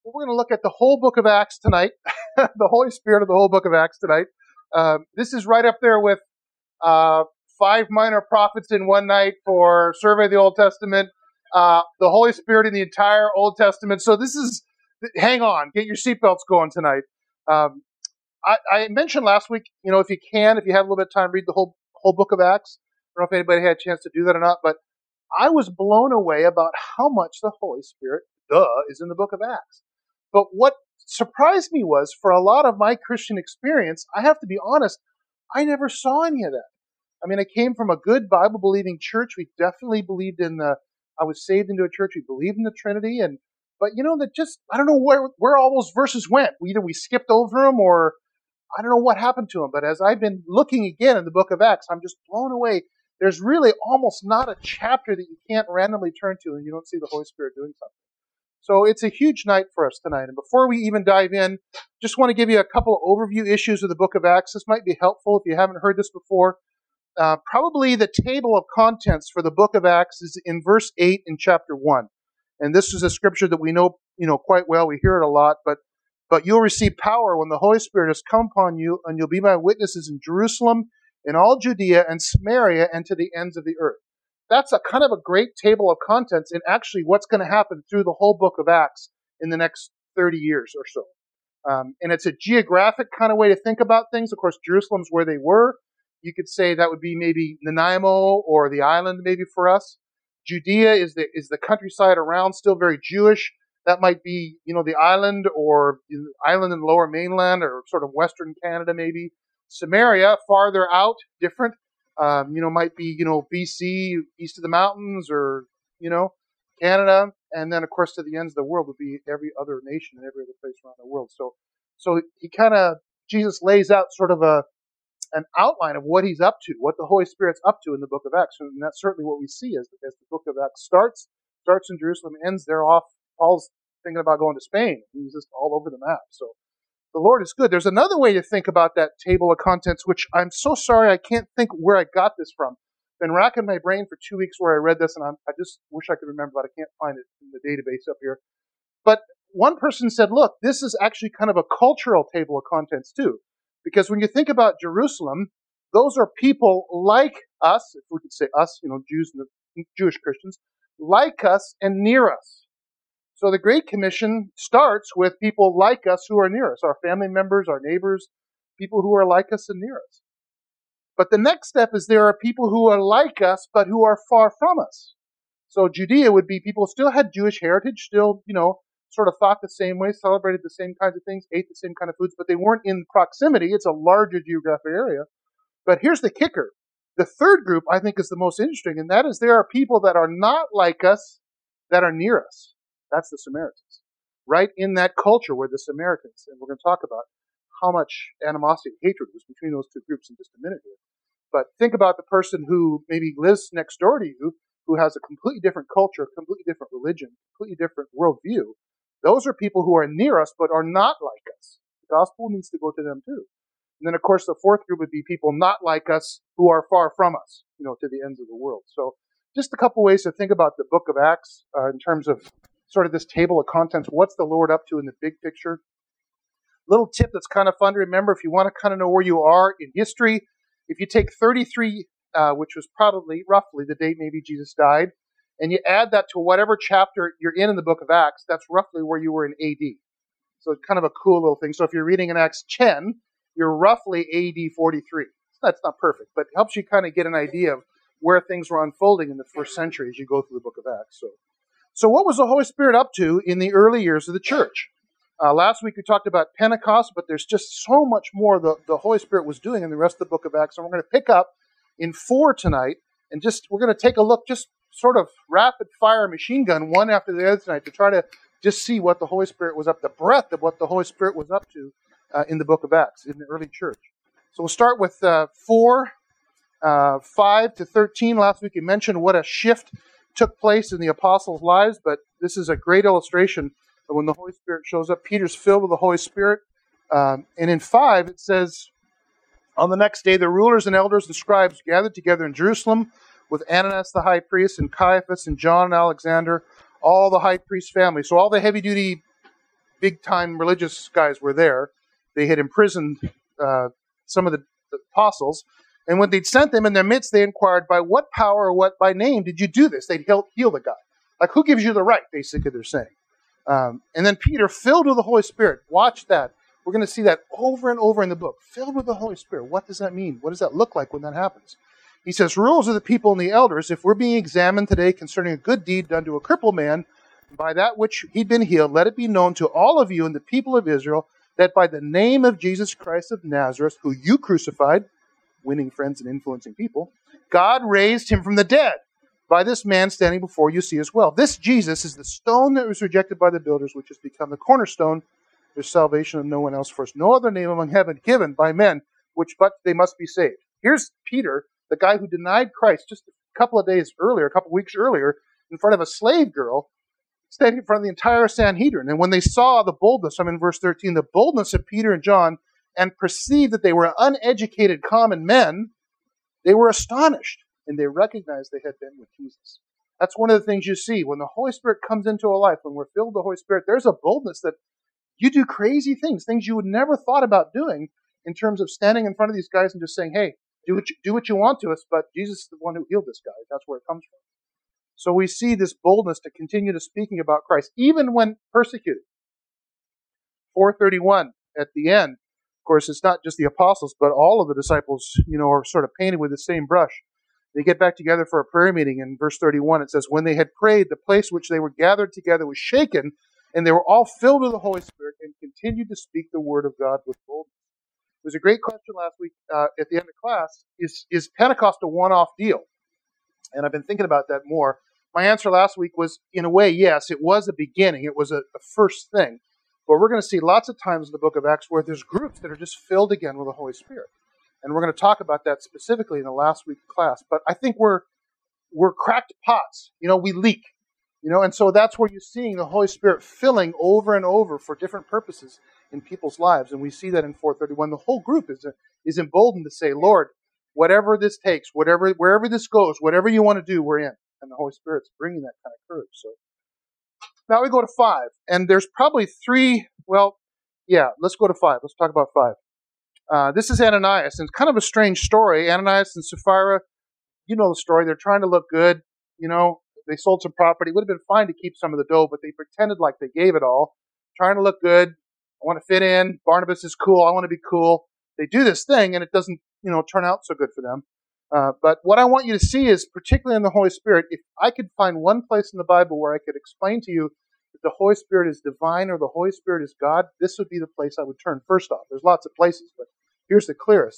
We're going to look at the whole book of Acts tonight, the Holy Spirit of the whole book of Acts tonight. This is right up there with 5 minor prophets in one night for Survey of the Old Testament, the Holy Spirit in the entire Old Testament. So this is, hang on, get your seatbelts going tonight. I mentioned last week, if you have a little bit of time, read the whole book of Acts. I don't know if anybody had a chance to do that or not, but I was blown away about how much the Holy Spirit, is in the book of Acts. But what surprised me was, for a lot of my Christian experience, I have to be honest, I never saw any of that. I mean, I came from a good Bible-believing church. We definitely believed I was saved into a church. We believed in the Trinity. But I don't know where all those verses went. Either we skipped over them or I don't know what happened to them. But as I've been looking again in the book of Acts, I'm just blown away. There's really almost not a chapter that you can't randomly turn to and you don't see the Holy Spirit doing something. So it's a huge night for us tonight. And before we even dive in, just want to give you a couple of overview issues of the book of Acts. This might be helpful if you haven't heard this before. Probably the table of contents for the book of Acts is in verse 8 in chapter 1. And this is a scripture that we know quite well. We hear it a lot. But you'll receive power when the Holy Spirit has come upon you, and you'll be my witnesses in Jerusalem, in all Judea and Samaria, and to the ends of the earth. That's a kind of a great table of contents in actually what's going to happen through the whole book of Acts in the next 30 years or so. And it's a geographic kind of way to think about things. Of course, Jerusalem's where they were. You could say that would be maybe Nanaimo or the island maybe for us. Judea is the countryside around, still very Jewish. That might be, the island or the island in the lower mainland or sort of Western Canada maybe. Samaria, farther out, different. Might be, BC, east of the mountains or, Canada. And then, of course, to the ends of the world would be every other nation and every other place around the world. So Jesus lays out sort of an outline of what he's up to, what the Holy Spirit's up to in the book of Acts. And that's certainly what we see as the book of Acts starts in Jerusalem, ends there off. Paul's thinking about going to Spain. He's just all over the map. So the Lord is good. There's another way to think about that table of contents, which I'm so sorry I can't think where I got this from. Been racking my brain for 2 weeks where I read this, and I just wish I could remember, but I can't find it in the database up here. But one person said, look, this is actually kind of a cultural table of contents too. Because when you think about Jerusalem, those are people like us, if we could say us, Jews and Jewish Christians, like us and near us. So the Great Commission starts with people like us who are near us, our family members, our neighbors, people who are like us and near us. But the next step is there are people who are like us, but who are far from us. So Judea would be people who still had Jewish heritage, still, sort of thought the same way, celebrated the same kinds of things, ate the same kind of foods, but they weren't in proximity. It's a larger geographic area. But here's the kicker. The third group, I think, is the most interesting, and that is there are people that are not like us that are near us. That's the Samaritans. Right in that culture were the Samaritans. And we're going to talk about how much animosity and hatred was between those two groups in just a minute here. But think about the person who maybe lives next door to you, who has a completely different culture, completely different religion, completely different worldview. Those are people who are near us but are not like us. The gospel needs to go to them too. And then, of course, the fourth group would be people not like us who are far from us, to the ends of the world. So just a couple ways to think about the book of Acts in terms of sort of this table of contents. What's the Lord up to in the big picture? Little tip that's kind of fun to remember if you want to kind of know where you are in history. If you take 33, which was probably roughly the date maybe Jesus died, and you add that to whatever chapter you're in the book of Acts, that's roughly where you were in AD. So it's kind of a cool little thing. So if you're reading in Acts 10, you're roughly AD 43. That's not perfect, but it helps you kind of get an idea of where things were unfolding in the first century as you go through the book of Acts. So what was the Holy Spirit up to in the early years of the church? Last week we talked about Pentecost, but there's just so much more the Holy Spirit was doing in the rest of the book of Acts. And we're going to pick up in 4 tonight, and we're going to take a look, just sort of rapid fire machine gun, one after the other tonight, to try to just see what the Holy Spirit was up to, the breadth of what the Holy Spirit was up to in the book of Acts, in the early church. So we'll start with 4, 5 to 13. Last week we mentioned what a shift took place in the apostles' lives, but this is a great illustration of when the Holy Spirit shows up. Peter's filled with the Holy Spirit. And in 5, it says, on the next day, the rulers and elders and scribes gathered together in Jerusalem with Ananias the high priest and Caiaphas and John and Alexander, all the high priest family. So all the heavy-duty big-time religious guys were there. They had imprisoned some of the apostles. And when they'd sent them in their midst, they inquired, by what power or what by name did you do this? They'd heal the guy. Like, who gives you the right, basically, they're saying. And then Peter, filled with the Holy Spirit, watch that. We're going to see that over and over in the book. Filled with the Holy Spirit. What does that mean? What does that look like when that happens? He says, rulers of the people and the elders, if we're being examined today concerning a good deed done to a crippled man, by that which he'd been healed, let it be known to all of you and the people of Israel that by the name of Jesus Christ of Nazareth, who you crucified, winning friends and influencing people, God raised him from the dead. By this man standing before you see as well. This Jesus is the stone that was rejected by the builders, which has become the cornerstone. There's salvation of no one else first. No other name among heaven given by men, which but they must be saved. Here's Peter, the guy who denied Christ just a couple of weeks earlier, in front of a slave girl, standing in front of the entire Sanhedrin. And when they saw the boldness, I'm in verse 13, the boldness of Peter and John, and perceived that they were uneducated common men, they were astonished, and they recognized they had been with Jesus. That's one of the things you see. When the Holy Spirit comes into a life, when we're filled with the Holy Spirit, there's a boldness that you do crazy things you would never thought about doing, in terms of standing in front of these guys and just saying, hey, do what you want to us, but Jesus is the one who healed this guy. That's where it comes from. So we see this boldness to continue to speaking about Christ, even when persecuted. 4:31 at the end. Of course, it's not just the apostles, but all of the disciples, are sort of painted with the same brush. They get back together for a prayer meeting. In verse 31, it says, when they had prayed, the place which they were gathered together was shaken, and they were all filled with the Holy Spirit and continued to speak the word of God with boldness. There was a great question last week at the end of class. Is Pentecost a one-off deal? And I've been thinking about that more. My answer last week was, in a way, yes, it was a beginning. It was a first thing. But we're going to see lots of times in the book of Acts where there's groups that are just filled again with the Holy Spirit. And we're going to talk about that specifically in the last week class. But I think we're cracked pots. We leak. And so that's where you're seeing the Holy Spirit filling over and over for different purposes in people's lives. And we see that in 4:31. The whole group is emboldened to say, Lord, whatever this takes, wherever this goes, whatever you want to do, we're in. And the Holy Spirit's bringing that kind of courage. So now we go to 5. And there's probably 3, let's go to 5. Let's talk about 5. This is Ananias, and it's kind of a strange story. Ananias and Sapphira, you know the story. They're trying to look good. They sold some property. It would have been fine to keep some of the dough, but they pretended like they gave it all, trying to look good. I want to fit in. Barnabas is cool. I want to be cool. They do this thing, and it doesn't, turn out so good for them. But what I want you to see is, particularly in the Holy Spirit, if I could find one place in the Bible where I could explain to you that the Holy Spirit is divine or the Holy Spirit is God, this would be the place I would turn first off. There's lots of places, but here's the clearest.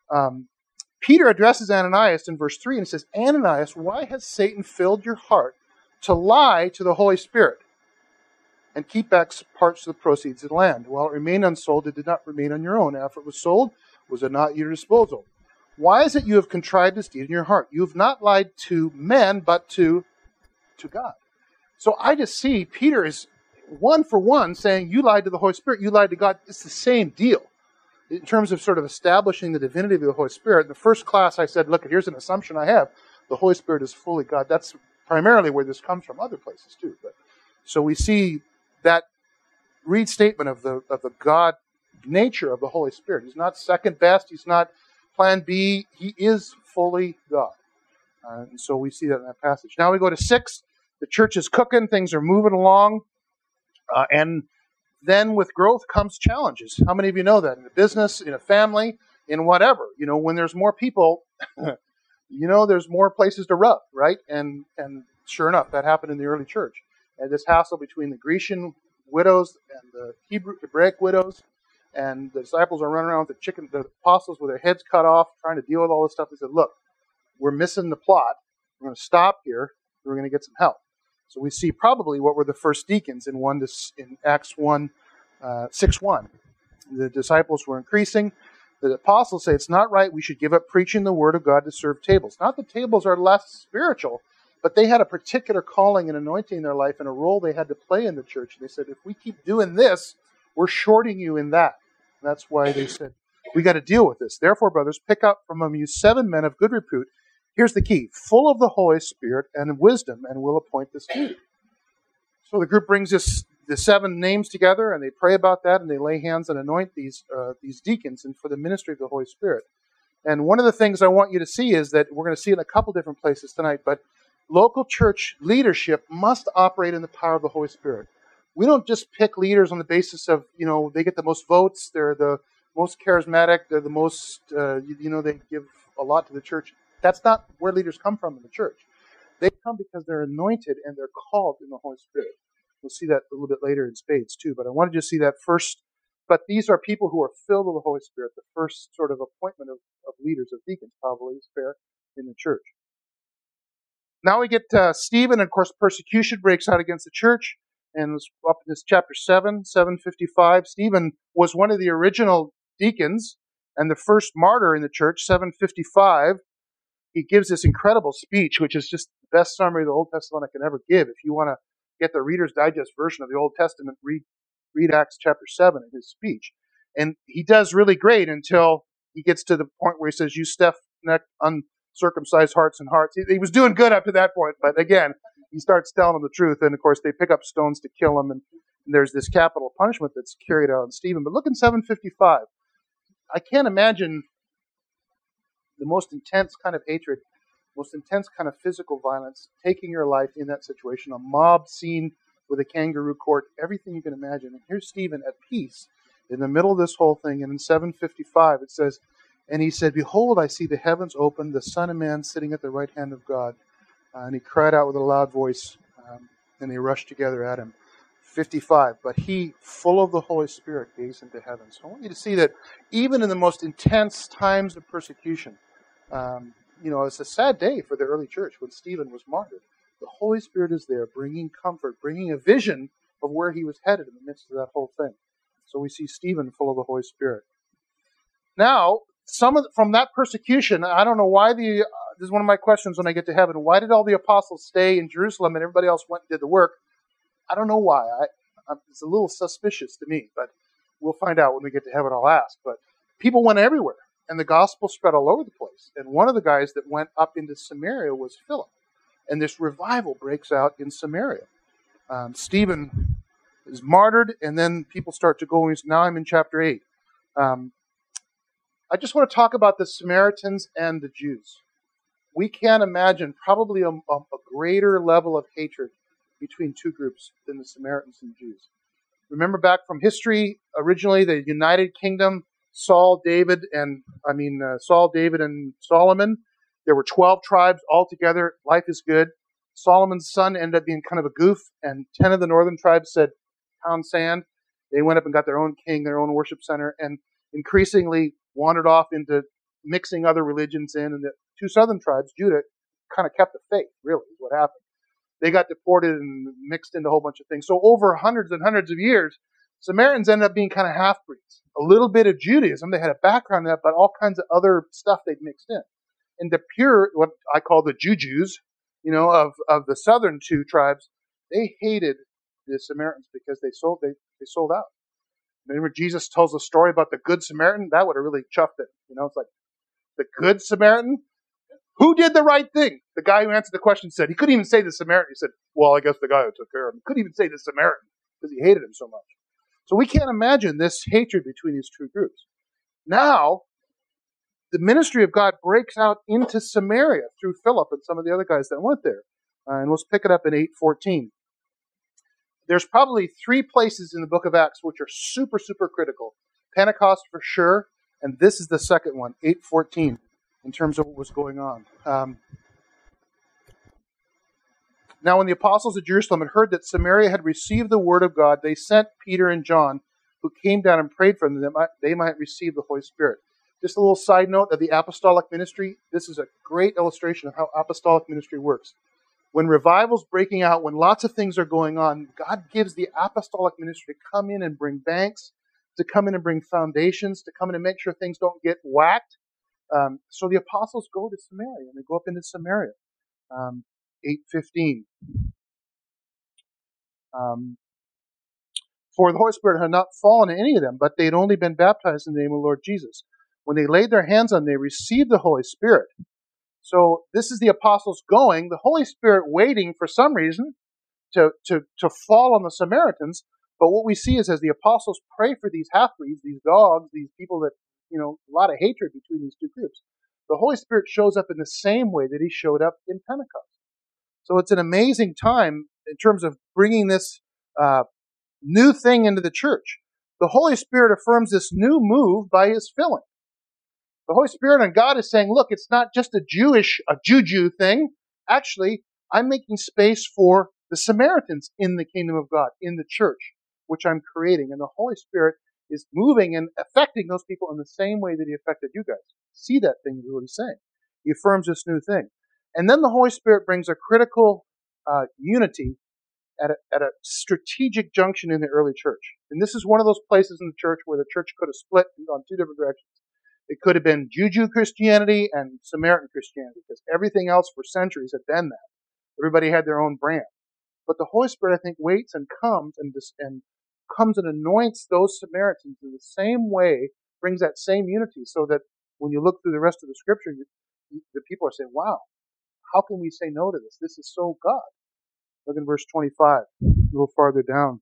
Peter addresses Ananias in verse 3 and says, Ananias, why has Satan filled your heart to lie to the Holy Spirit and keep back parts of the proceeds of the land? While it remained unsold, it did not remain on your own. After it was sold, was it not at your disposal? Why is it you have contrived this deed in your heart? You have not lied to men, but to God. So I just see Peter is one for one saying, you lied to the Holy Spirit, you lied to God. It's the same deal. In terms of sort of establishing the divinity of the Holy Spirit, in the first class I said, look, here's an assumption I have. The Holy Spirit is fully God. That's primarily where this comes from, other places too. But so we see that restatement of the God nature of the Holy Spirit. He's not second best. He's not plan B. He is fully God. And so we see that in that passage. Now we go to 6. The church is cooking. Things are moving along. And then with growth comes challenges. How many of you know that? In a business, in a family, in whatever. When there's more people, there's more places to rub, right? And sure enough, that happened in the early church. And this hassle between the Grecian widows and the Hebraic widows, and the disciples are running around with the apostles with their heads cut off, trying to deal with all this stuff. They said, look, we're missing the plot. We're going to stop here. We're going to get some help. So we see probably what were the first deacons in Acts 1, 6:1. The disciples were increasing. The apostles say it's not right. We should give up preaching the word of God to serve tables. Not that tables are less spiritual, but they had a particular calling and anointing in their life and a role they had to play in the church. And they said, if we keep doing this, we're shorting you in that. And that's why they said, we got to deal with this. Therefore, brothers, pick up from among you 7 men of good repute. Here's the key, full of the Holy Spirit and wisdom, and will appoint this duty. So the group brings the 7 names together, and they pray about that, and they lay hands and anoint these deacons and for the ministry of the Holy Spirit. And one of the things I want you to see is that we're going to see it in a couple different places tonight, but local church leadership must operate in the power of the Holy Spirit. We don't just pick leaders on the basis of, they get the most votes, they're the most charismatic, they're the most, they give a lot to the church. That's not where leaders come from in the church. They come because they're anointed and they're called in the Holy Spirit. We'll see that a little bit later in spades too, but I wanted you to see that first. But these are people who are filled with the Holy Spirit. The first sort of appointment of leaders, of deacons, probably is fair in the church. Now we get Stephen, and of course persecution breaks out against the church. And it's up in this chapter 7, 755. Stephen was one of the original deacons and the first martyr in the church, 755. He gives this incredible speech, which is just the best summary the Old Testament I can ever give. If you want to get the Reader's Digest version of the Old Testament, read Acts chapter 7 in his speech. And he does really great until he gets to the point where he says, "You stiff-necked, uncircumcised hearts and hearts." He was doing good up to that point, but again, he starts telling them the truth. And of course, they pick up stones to kill him. And there's this capital punishment that's carried out on Stephen. But look in 755. I can't imagine the most intense kind of hatred, most intense kind of physical violence, taking your life in that situation, a mob scene with a kangaroo court, everything you can imagine. And here's Stephen at peace in the middle of this whole thing. And in 755 it says, "And he said, Behold, I see the heavens open, the Son of Man sitting at the right hand of God. And he cried out with a loud voice, and they rushed together at him." 55, "But he, full of the Holy Spirit, gazed into heaven." So I want you to see that even in the most intense times of persecution, it's a sad day for the early church when Stephen was martyred. The Holy Spirit is there, bringing comfort, bringing a vision of where he was headed in the midst of that whole thing. So we see Stephen full of the Holy Spirit. Now, from that persecution, I don't know why this is one of my questions when I get to heaven. Why did all the apostles stay in Jerusalem and everybody else went and did the work? I don't know why. It's a little suspicious to me, but we'll find out when we get to heaven. I'll ask. But people went everywhere, and the gospel spread all over the place. And one of the guys that went up into Samaria was Philip. And this revival breaks out in Samaria. Stephen is martyred, and then people start to go. Now I'm in chapter 8. I just want to talk about the Samaritans and the Jews. We can't imagine probably a greater level of hatred between two groups than the Samaritans and Jews. Remember back from history, originally the United Kingdom, Saul, David, and Solomon. There were 12 tribes all together. Life is good. Solomon's son ended up being kind of a goof, and 10 of the northern tribes said, "Pound sand." They went up and got their own king, their own worship center, and increasingly wandered off into mixing other religions in. And the 2 southern tribes, Judah, kind of kept the faith, really, is what happened. They got deported and mixed into a whole bunch of things. So over hundreds and hundreds of years, Samaritans ended up being kind of half-breeds. A little bit of Judaism, they had a background in that, but all kinds of other stuff they'd mixed in. And the pure, what I call the Jews, of the southern 2 tribes, they hated the Samaritans because they sold out. Remember Jesus tells a story about the Good Samaritan? That would have really chuffed it. It's like, the Good Samaritan? Who did the right thing? The guy who answered the question said, he couldn't even say the Samaritan. He said, well, I guess the guy who took care of him. He couldn't even say the Samaritan because he hated him so much. So we can't imagine this hatred between these 2 groups. Now, the ministry of God breaks out into Samaria through Philip and some of the other guys that went there. And let's pick it up in 8:14. There's probably 3 places in the book of Acts which are super, super critical. Pentecost for sure, and this is the second one, 8:14, in terms of what was going on. Now when the apostles of Jerusalem had heard that Samaria had received the word of God, they sent Peter and John, who came down and prayed for them that they might receive the Holy Spirit. Just a little side note of the apostolic ministry. This is a great illustration of how apostolic ministry works. When revival's breaking out, when lots of things are going on, God gives the apostolic ministry to come in and bring banks, to come in and bring foundations, to come in and make sure things don't get whacked. So the apostles go to Samaria, and they go up into Samaria. 8:15. For the Holy Spirit had not fallen on any of them, but they had only been baptized in the name of the Lord Jesus. When they laid their hands on them, they received the Holy Spirit. So this is the apostles going, the Holy Spirit waiting for some reason to fall on the Samaritans. But what we see is as the apostles pray for these half-breeds, these dogs, these people that, a lot of hatred between these two groups, the Holy Spirit shows up in the same way that he showed up in Pentecost. So it's an amazing time in terms of bringing this new thing into the church. The Holy Spirit affirms this new move by his filling. The Holy Spirit and God is saying, look, it's not just a juju thing. Actually, I'm making space for the Samaritans in the kingdom of God, in the church, which I'm creating. And the Holy Spirit is moving and affecting those people in the same way that he affected you guys. See that thing is what he's saying. He affirms this new thing. And then the Holy Spirit brings a critical unity at a strategic junction in the early church. And this is one of those places in the church where the church could have split and gone two different directions. It could have been Juju Christianity and Samaritan Christianity, because everything else for centuries had been that. Everybody had their own brand. But the Holy Spirit, I think, waits and comes and anoints those Samaritans in the same way, brings that same unity, so that when you look through the rest of the Scripture, the people are saying, wow, how can we say no to this? This is so God. Look in verse 25, a little farther down.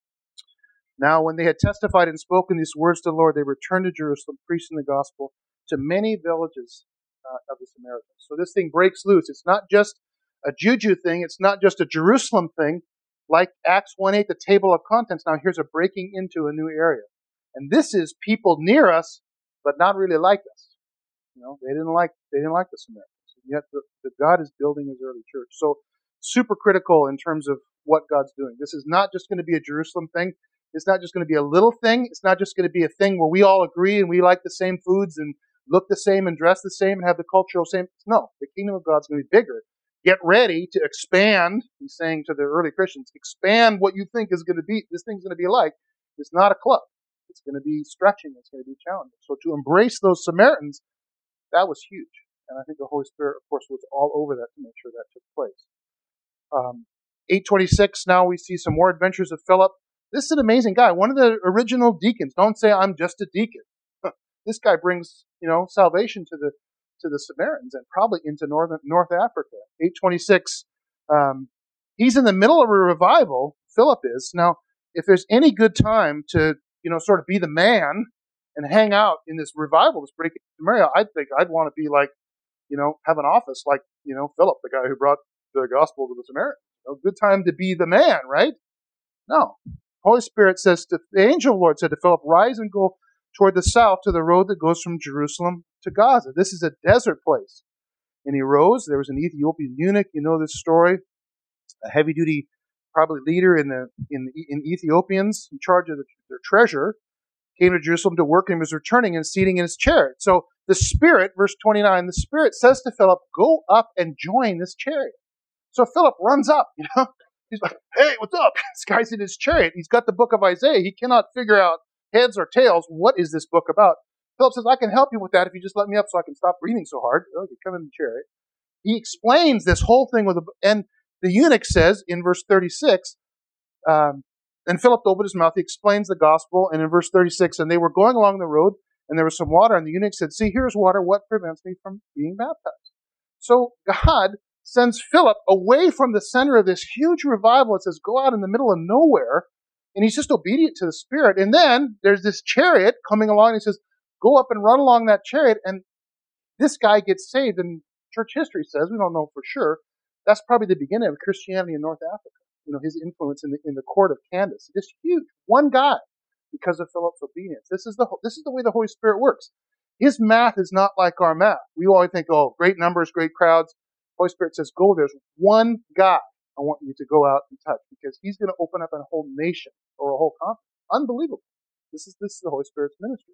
Now, when they had testified and spoken these words to the Lord, they returned to Jerusalem, preaching the gospel to many villages of the Samaritans. So this thing breaks loose. It's not just a Juju thing. It's not just a Jerusalem thing. Like Acts 1:8, the table of contents. Now here's a breaking into a new area. And this is people near us, but not really like us. They didn't like the Samaritans. And yet the God is building his early church. So super critical in terms of what God's doing. This is not just going to be a Jerusalem thing. It's not just going to be a little thing. It's not just going to be a thing where we all agree and we like the same foods and look the same and dress the same and have the cultural same. No, the kingdom of God's going to be bigger. Get ready to expand. He's saying to the early Christians, expand what you think is going to be, this thing's going to be like. It's not a club. It's going to be stretching. It's going to be challenging. So to embrace those Samaritans, that was huge. And I think the Holy Spirit, of course, was all over that to make sure that took place. 826, now we see some more adventures of Philip. This is an amazing guy. One of the original deacons. Don't say I'm just a deacon. This guy brings, salvation to the Samaritans and probably into North Africa. 826. He's in the middle of a revival. Philip is. Now, if there's any good time to, sort of be the man and hang out in this revival that's breaking Samaria, I think I'd want to be like, have an office like, Philip, the guy who brought the gospel to the Samaritans. Good time to be the man, right? No. Holy Spirit says, the angel of the Lord said to Philip, rise and go toward the south to the road that goes from Jerusalem to Gaza. This is a desert place. And he rose. There was an Ethiopian eunuch. You know this story. A heavy-duty, probably leader in Ethiopians in charge of their treasure, came to Jerusalem to work and was returning and seating in his chariot. So the Spirit, verse 29, the Spirit says to Philip, go up and join this chariot. So Philip runs up, He's like, hey, what's up? This guy's in his chariot. He's got the book of Isaiah. He cannot figure out heads or tails. What is this book about? Philip says, I can help you with that if you just let me up so I can stop breathing so hard. You come in the chariot. He explains this whole thing and the eunuch says in verse 36, and Philip opened his mouth. He explains the gospel. And in verse 36, and they were going along the road and there was some water. And the eunuch said, see, here's water. What prevents me from being baptized? So God sends Philip away from the center of this huge revival. It says, go out in the middle of nowhere. And he's just obedient to the Spirit. And then there's this chariot coming along. And he says, go up and run along that chariot. And this guy gets saved. And church history says, we don't know for sure, that's probably the beginning of Christianity in North Africa. His influence in the court of Candace. Just huge. One guy because of Philip's obedience. This is the way the Holy Spirit works. His math is not like our math. We always think, oh, great numbers, great crowds. Holy Spirit says, go, there's one guy I want you to go out and touch because he's going to open up a whole nation or a whole continent. Unbelievable. This is the Holy Spirit's ministry.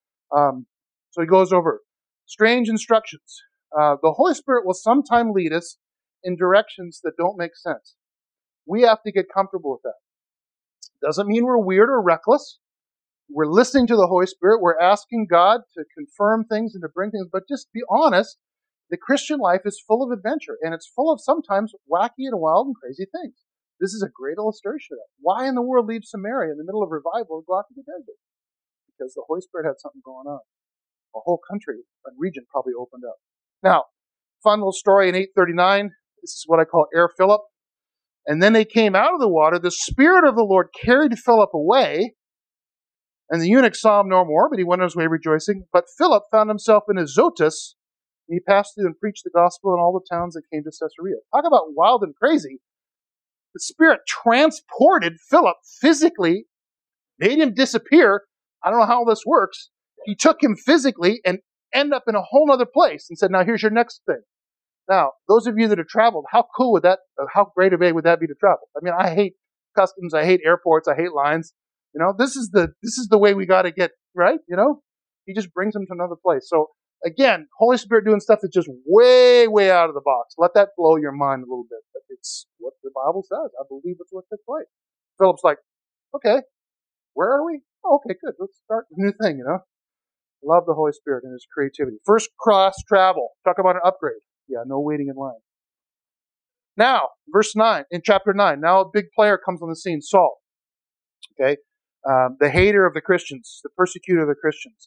So he goes over strange instructions. The Holy Spirit will sometime lead us in directions that don't make sense. We have to get comfortable with that. Doesn't mean we're weird or reckless. We're listening to the Holy Spirit. We're asking God to confirm things and to bring things, but just be honest. The Christian life is full of adventure, and it's full of sometimes wacky and wild and crazy things. This is a great illustration of that. Why in the world leave Samaria in the middle of revival and go out to the desert? Because the Holy Spirit had something going on. A whole country and region probably opened up. Now, fun little story in 839. This is what I call Air Philip. And then they came out of the water. The Spirit of the Lord carried Philip away, and the eunuch saw him no more, but he went on his way rejoicing. But Philip found himself in Azotus, and he passed through and preached the gospel in all the towns that came to Caesarea. Talk about wild and crazy. The Spirit transported Philip physically, made him disappear. I don't know how this works. He took him physically and ended up in a whole other place and said, now here's your next thing. Now, those of you that have traveled, how cool would that, how great a way would that be to travel? I mean, I hate customs, I hate airports, I hate lines. You know, this is the way we got to get, right? You know, he just brings them to another place. So again, Holy Spirit doing stuff that's just way, way out of the box. Let that blow your mind a little bit. But it's what the Bible says. I believe it's what took place. Philip's like, okay, where are we? Oh, okay, good. Let's start a new thing, you know. Love the Holy Spirit and his creativity. First cross travel. Talk about an upgrade. Yeah, no waiting in line. Now, verse 9, in chapter 9, now a big player comes on the scene, Saul. Okay? The hater of the Christians, the persecutor of the Christians.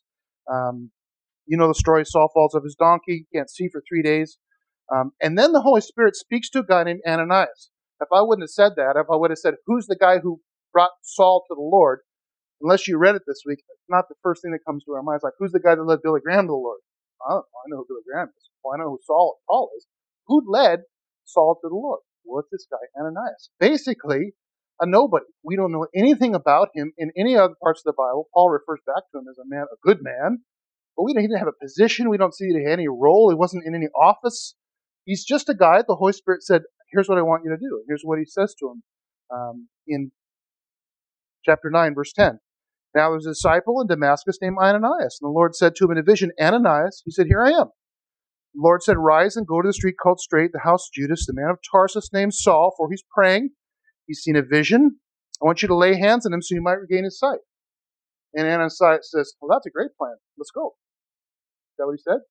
You know the story, Saul falls off his donkey, can't see for 3 days. And then the Holy Spirit speaks to a guy named Ananias. If I wouldn't have said that, if I would have said, who's the guy who brought Saul to the Lord, unless you read it this week, it's not the first thing that comes to our minds. Like, who's the guy that led Billy Graham to the Lord? I don't know. I know who Billy Graham is. Well, I know who Paul is. Who led Saul to the Lord? Well, it's this guy, Ananias. Basically, a nobody. We don't know anything about him in any other parts of the Bible. Paul refers back to him as a man, a good man. But he didn't have a position. We don't see that he had any role. He wasn't in any office. He's just a guy. The Holy Spirit said, here's what I want you to do. Here's what he says to him in chapter 9, verse 10. Now there's a disciple in Damascus named Ananias. And the Lord said to him in a vision, Ananias. He said, here I am. The Lord said, rise and go to the street called Straight, the house of Judas, the man of Tarsus named Saul, for he's praying. He's seen a vision. I want you to lay hands on him so you might regain his sight. And Ananias says, well, that's a great plan. Let's go. Is that what he said?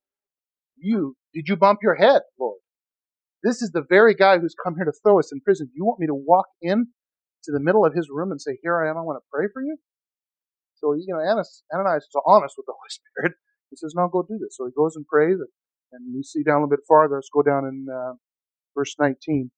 Did you bump your head, Lord? This is the very guy who's come here to throw us in prison. You want me to walk in to the middle of his room and say, here I am, I want to pray for you? So, you know, Ananias is honest with the Holy Spirit. He says, no, go do this. So he goes and prays. And we see down a little bit farther. Let's go down in verse 19.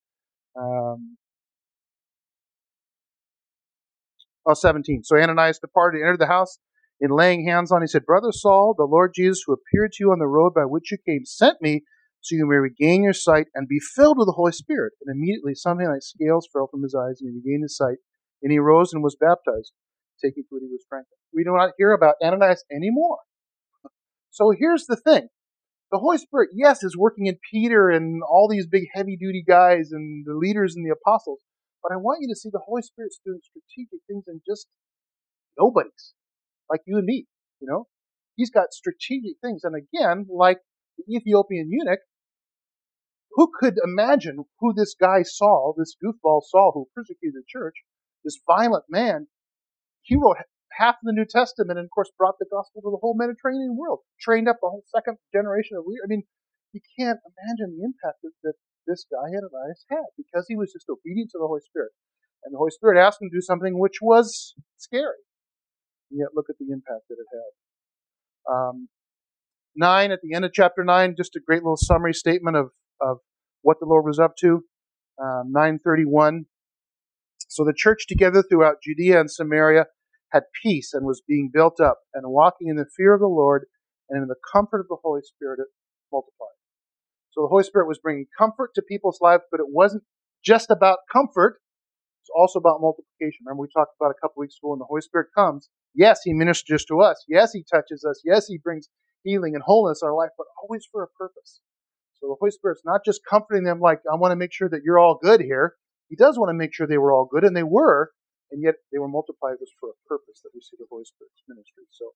17. So Ananias departed, entered the house, and laying hands on, he said, Brother Saul, the Lord Jesus, who appeared to you on the road by which you came, sent me so you may regain your sight and be filled with the Holy Spirit. And immediately something like scales fell from his eyes, and he regained his sight. And he rose and was baptized. Taking food, he was strengthened. We do not hear about Ananias anymore. So here's the thing. The Holy Spirit, yes, is working in Peter and all these big heavy-duty guys and the leaders and the apostles. But I want you to see the Holy Spirit's doing strategic things in just nobodies, like you and me, you know. He's got strategic things. And again, like the Ethiopian eunuch, who could imagine who this guy Saul, this goofball Saul who persecuted the church, this violent man, he wrote half of the New Testament and, of course, brought the gospel to the whole Mediterranean world, trained up the whole second generation of leaders. I mean, you can't imagine the impact that this guy Ananias had because he was just obedient to the Holy Spirit. And the Holy Spirit asked him to do something which was scary. And yet look at the impact that it had. 9, at the end of chapter 9, just a great little summary statement of what the Lord was up to. 9:31. So the church together throughout Judea and Samaria had peace and was being built up and walking in the fear of the Lord and in the comfort of the Holy Spirit it multiplied. So the Holy Spirit was bringing comfort to people's lives, but it wasn't just about comfort. It's also about multiplication. Remember we talked about a couple weeks ago when the Holy Spirit comes. Yes, he ministers to us. Yes, he touches us. Yes, he brings healing and wholeness in our life, but always for a purpose. So the Holy Spirit's not just comforting them like, I want to make sure that you're all good here. He does want to make sure they were all good, and they were, and yet they were multiplied was for a purpose that we see the Holy Spirit's ministry. So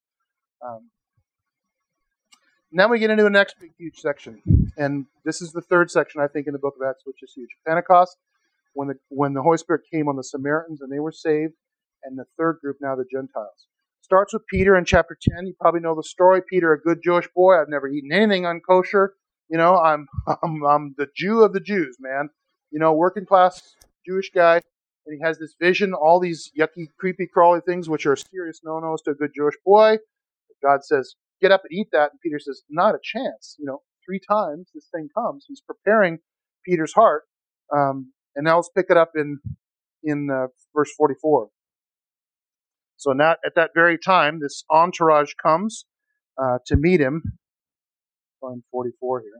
now we get into the next big, huge section. And this is the third section, I think, in the book of Acts, which is huge. Pentecost, when the Holy Spirit came on the Samaritans and they were saved, and the third group now, the Gentiles. Starts with Peter in chapter 10. You probably know the story. Peter, a good Jewish boy. I've never eaten anything unkosher. You know, I'm the Jew of the Jews, man. You know, working class Jewish guy. And he has this vision, all these yucky, creepy, crawly things, which are serious no-nos to a good Jewish boy. God says, get up and eat that. And Peter says, not a chance. You know, 3 times this thing comes. He's preparing Peter's heart. And now let's pick it up in verse 44. So now, at that very time, this entourage comes to meet him. Find 44 here.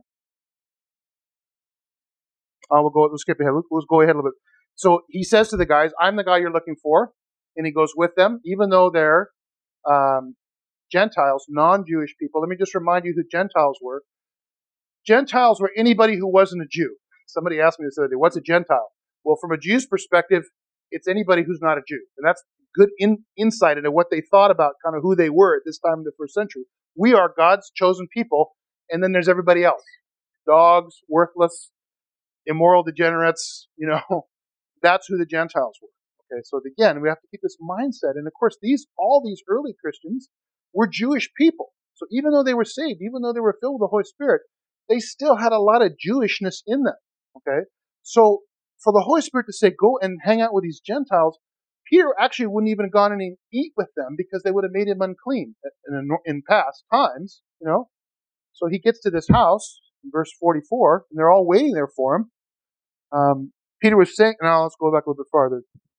We'll skip ahead. Let's go ahead a little bit. So he says to the guys, I'm the guy you're looking for. And he goes with them, even though they're Gentiles, non-Jewish people. Let me just remind you who Gentiles were. Gentiles were anybody who wasn't a Jew. Somebody asked me this other day, what's a Gentile? Well, from a Jew's perspective, it's anybody who's not a Jew. And that's good insight into what they thought about kind of who they were at this time in the first century. We are God's chosen people, and then there's everybody else. Dogs, worthless, immoral degenerates, that's who the Gentiles were. Okay, so again, we have to keep this mindset. And of course, all these early Christians were Jewish people. So even though they were saved, even though they were filled with the Holy Spirit, they still had a lot of Jewishness in them. Okay, so for the Holy Spirit to say, go and hang out with these Gentiles, Peter actually wouldn't even have gone and eat with them because they would have made him unclean in past times, So he gets to this house in verse 44, and they're all waiting there for him. Peter was saying, now let's go back a little bit farther.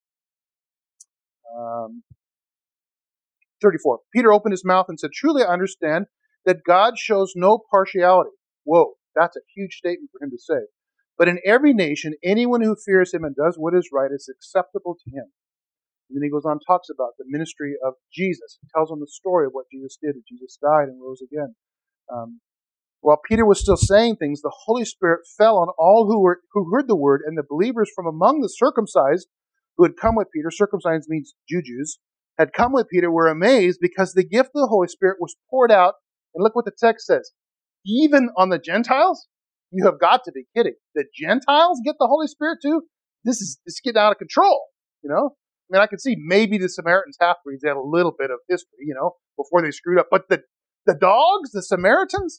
34. Peter opened his mouth and said, truly I understand that God shows no partiality. Whoa, that's a huge statement for him to say. But in every nation, anyone who fears him and does what is right is acceptable to him. And then he goes on and talks about the ministry of Jesus. He tells them the story of what Jesus did. Jesus died and rose again. While Peter was still saying things, the Holy Spirit fell on all who heard the word, and the believers from among the circumcised who had come with Peter, circumcised means Jews, had come with Peter, were amazed because the gift of the Holy Spirit was poured out. And look what the text says. Even on the Gentiles? You have got to be kidding. The Gentiles get the Holy Spirit too? This is getting out of control, I can see maybe the Samaritans half-breeds had a little bit of history, before they screwed up. But the dogs, the Samaritans,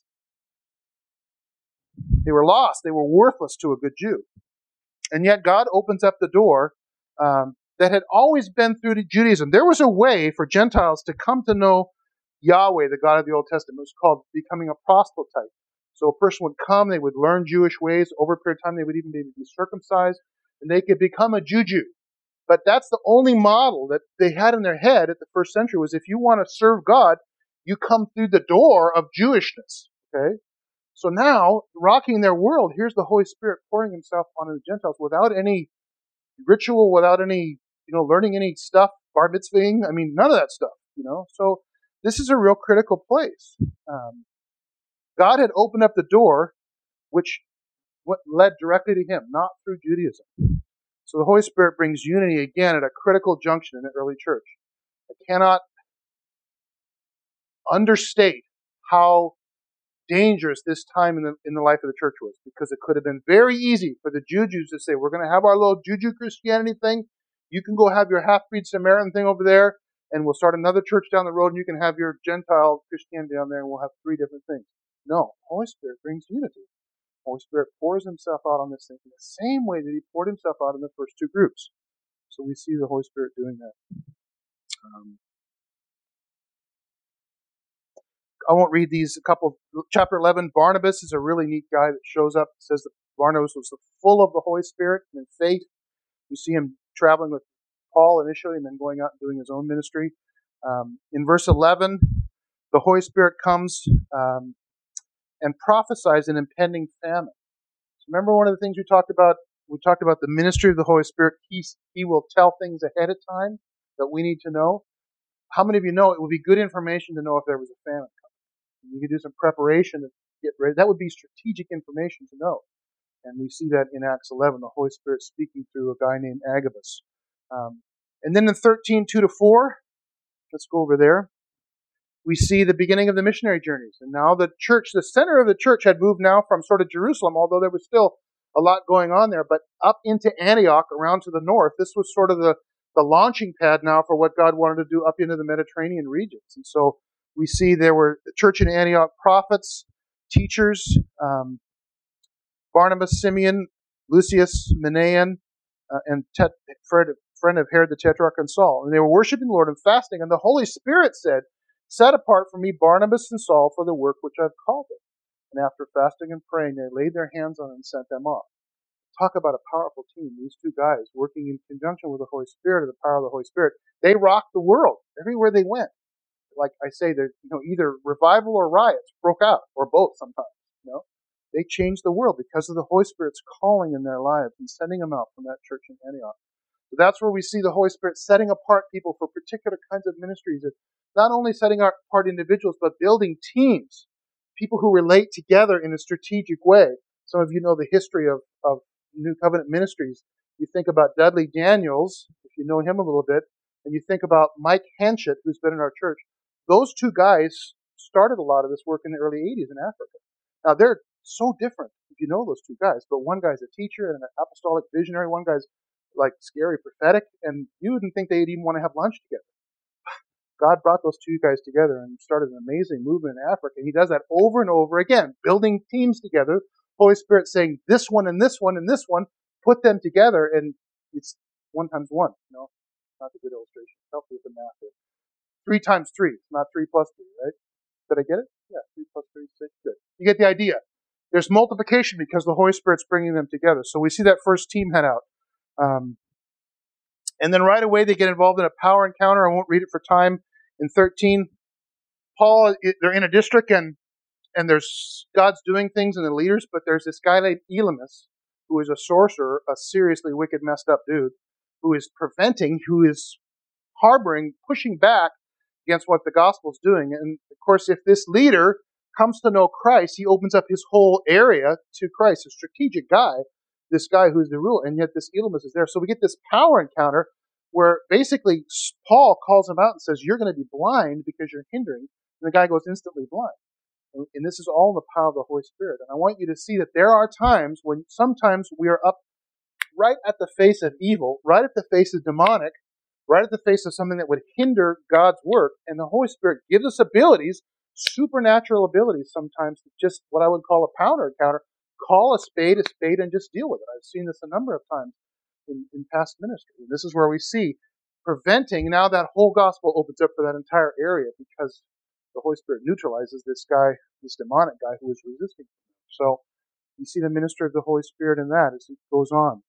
they were lost. They were worthless to a good Jew. And yet God opens up the door that had always been through to Judaism. There was a way for Gentiles to come to know Yahweh, the God of the Old Testament. It was called becoming a proselyte. So a person would come, they would learn Jewish ways. Over a period of time, they would even be circumcised, and they could become a Jew. But that's the only model that they had in their head at the first century, was if you want to serve God, you come through the door of Jewishness. Okay? So now, rocking their world, here's the Holy Spirit pouring himself onto the Gentiles without any ritual, without any, learning any stuff, bar mitzvahing. None of that stuff, So this is a real critical place. God had opened up the door, which led directly to him, not through Judaism. So the Holy Spirit brings unity again at a critical junction in the early church. I cannot understate how dangerous this time in the life of the church was, because it could have been very easy for the Jews to say, we're going to have our little Juju Christianity thing. You can go have your half-breed Samaritan thing over there, and we'll start another church down the road, and you can have your Gentile Christianity down there, and we'll have three different things. No, Holy Spirit brings unity. Holy Spirit pours himself out on this thing in the same way that he poured himself out in the first two groups. So we see the Holy Spirit doing that. I won't read these. Chapter 11, Barnabas is a really neat guy that shows up. It says that Barnabas was full of the Holy Spirit and in faith. We see him traveling with Paul initially and then going out and doing his own ministry. In verse 11, the Holy Spirit comes and prophesies an impending famine. So remember one of the things we talked about? We talked about the ministry of the Holy Spirit. He will tell things ahead of time that we need to know. How many of you know it would be good information to know if there was a famine coming? You could do some preparation to get ready. That would be strategic information to know. And we see that in Acts 11, the Holy Spirit speaking through a guy named Agabus. And then in 13:2-4, let's go over there. We see the beginning of the missionary journeys. And now the church, the center of the church had moved now from sort of Jerusalem, although there was still a lot going on there, but up into Antioch around to the north. This was sort of the launching pad now for what God wanted to do up into the Mediterranean regions. And so we see there were the church in Antioch prophets, teachers, Barnabas, Simeon, Lucius, Manaen, and friend of Herod the Tetrarch, and Saul. And they were worshiping the Lord and fasting. And the Holy Spirit said, set apart for me Barnabas and Saul for the work which I've called them. And after fasting and praying, they laid their hands on them and sent them off. Talk about a powerful team. These two guys working in conjunction with the Holy Spirit and the power of the Holy Spirit. They rocked the world everywhere they went. Like I say, there's either revival or riots broke out, or both sometimes. They changed the world because of the Holy Spirit's calling in their lives and sending them out from that church in Antioch. So that's where we see the Holy Spirit setting apart people for particular kinds of ministries. It's not only setting apart individuals, but building teams, people who relate together in a strategic way. Some of you know the history of New Covenant ministries. You think about Dudley Daniels, if you know him a little bit, and you think about Mike Hanchett, who's been in our church. Those two guys started a lot of this work in the early 80s in Africa. Now, they're so different if you know those two guys, but one guy's a teacher and an apostolic visionary, one guy's like scary prophetic, and you wouldn't think they'd even want to have lunch together. God brought those two guys together and started an amazing movement in Africa. He does that over and over again, building teams together. Holy Spirit saying this one and this one and this one, put them together, and it's 1 times 1. Not a good illustration. Help me with the math here. 3 times 3, not 3 plus 3, right? Did I get it? Yeah, 3 plus 3 is 6. Good. You get the idea. There's multiplication because the Holy Spirit's bringing them together. So we see that first team head out. And then right away they get involved in a power encounter. I won't read it for time. In 13, Paul, they're in a district and there's God's doing things in the leaders, but there's this guy named Elymas, who is a sorcerer, a seriously wicked, messed up dude, who is harboring, pushing back against what the gospel's doing. And of course, if this leader comes to know Christ, he opens up his whole area to Christ, a strategic guy, this guy who's the ruler, and yet this Elymas is there. So we get this power encounter where basically Paul calls him out and says, you're going to be blind because you're hindering. And the guy goes instantly blind. And this is all in the power of the Holy Spirit. And I want you to see that there are times when sometimes we are up right at the face of evil, right at the face of demonic, right at the face of something that would hinder God's work. And the Holy Spirit gives us abilities, supernatural abilities sometimes, just what I would call a power encounter. Call a spade, and just deal with it. I've seen this a number of times in past ministry. And this is where we see preventing, now that whole gospel opens up for that entire area because the Holy Spirit neutralizes this guy, this demonic guy who is resisting him. So you see the ministry of the Holy Spirit in that as it goes on.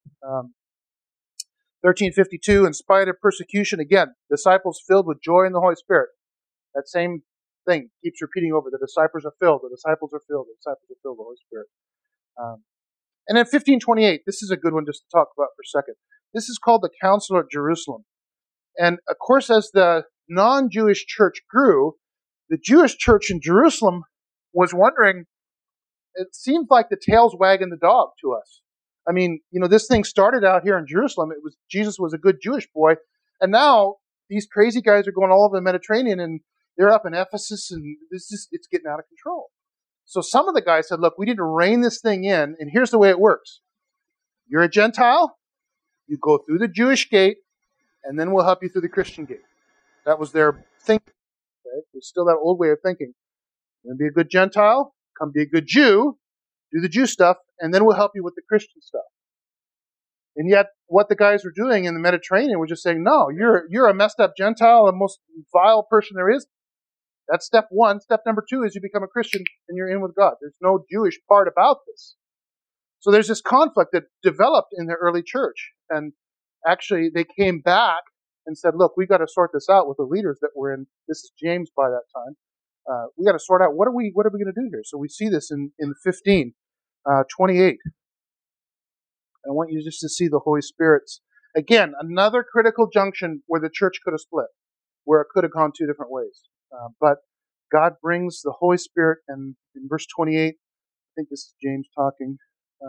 1352, in spite of persecution, again, disciples filled with joy in the Holy Spirit. That same thing keeps repeating over. The disciples are filled, the disciples are filled, the disciples are filled with the Holy Spirit. And then 1528, this is a good one just to talk about for a second. This is called the Council at Jerusalem. And of course, as the non-Jewish church grew, the Jewish church in Jerusalem was wondering, it seems like the tail's wagging the dog to us. I mean, this thing started out here in Jerusalem. Jesus was a good Jewish boy. And now these crazy guys are going all over the Mediterranean and they're up in Ephesus and it's getting out of control. So some of the guys said, look, we need to rein this thing in. And here's the way it works. You're a Gentile. You go through the Jewish gate and then we'll help you through the Christian gate. That was their thinking. Okay? It's still that old way of thinking. You're going to be a good Gentile, come be a good Jew, do the Jew stuff, and then we'll help you with the Christian stuff. And yet, what the guys were doing in the Mediterranean were just saying, no, you're a messed up Gentile, the most vile person there is. That's step 1. Step number 2 is you become a Christian and you're in with God. There's no Jewish part about this. So there's this conflict that developed in the early church. And actually, they came back and said, look, we've got to sort this out with the leaders that were in. This is James by that time. We got to sort out what are we going to do here. So we see this in 15:28. I want you just to see the Holy Spirit's, again, another critical junction where the church could have split, where it could have gone 2 different ways. But God brings the Holy Spirit, and in verse 28, I think this is James talking.